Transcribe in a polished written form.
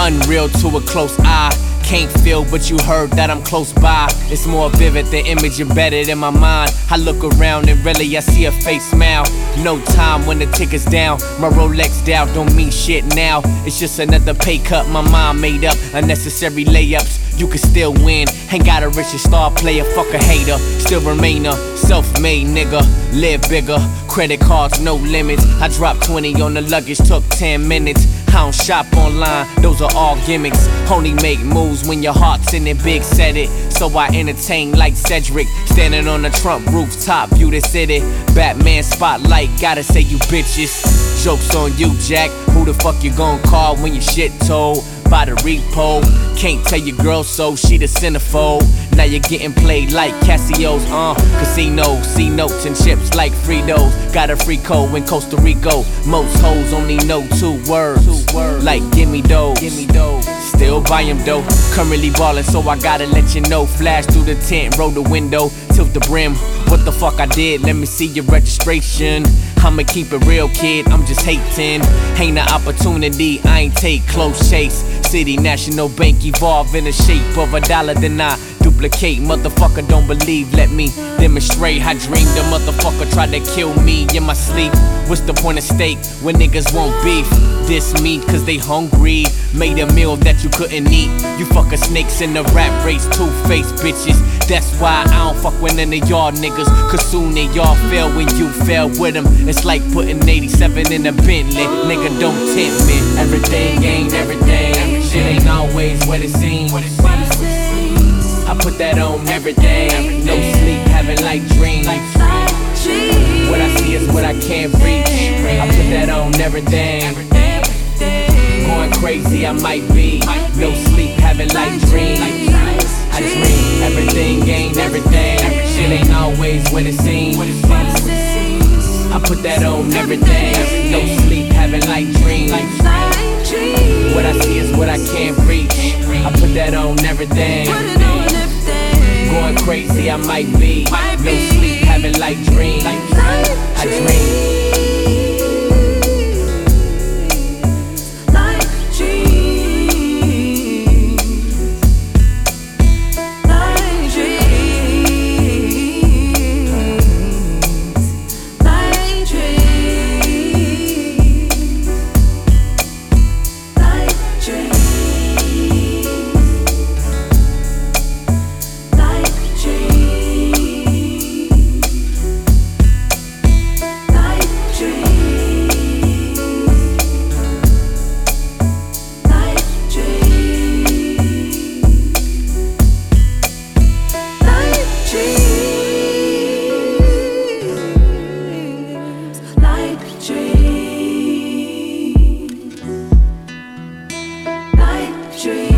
unreal to a close eye. Can't feel, but you heard that I'm close by. It's more vivid, the image embedded in my mind. I look around and really I see a fake smile. No time when the ticket's down. My Rolex down don't mean shit now. It's just another pay cut my mind made up. Unnecessary layups, you can still win. Ain't got a rich star player, fuck a hater. Still remain a self-made nigga. Live bigger, credit cards, no limits. I dropped 20 on the luggage, took 10 minutes. I don't shop online, those are all gimmicks. Only make moves when your heart's in it, big said it. So I entertain like Cedric. Standing on the Trump rooftop, view the city. Batman spotlight, gotta say you bitches. Joke's on you, Jack. Who the fuck you gon' call when your shit told? By the repo. Can't tell your girl so she the centerfold. Now you're getting played like Casio's, casino. See notes and chips like Fritos. Got a free code in Costa Rica. Most hoes only know two words. Like gimme those. Still buy 'em though. Currently ballin', so I gotta let you know. Flash through the tent, roll the window, tilt the brim. What the fuck I did? Let me see your registration. I'ma keep it real, kid, I'm just hating. Ain't an opportunity, I ain't take close chase. City National Bank evolve in the shape of a dollar, then I duplicate. Motherfucker don't believe, let me demonstrate. I dreamed a motherfucker tried to kill me in my sleep. What's the point of steak when niggas want beef? This meat cause they hungry. Made a meal that you couldn't eat. You fucking snakes in the rap race, two-faced bitches. That's why I don't fuck with none of y'all niggas. Cause soon they y'all fell when you fell with them. It's like putting 87 in a Bentley. Nigga don't tempt me. Everything ain't everything. Shit ain't always what it seems. I put that on every day. No sleep, having like dreams. What I see is what I can't reach. I put that on every day. Going crazy, I might be. No sleep, having like dreams. I dream, everything ain't everything. Shit ain't always what it seems. I put that on every day. No sleep, having like dreams. What I see is what I can't reach. I put that on every day. Going crazy, I might be. No sleep, having like dreams. I dream. Dream.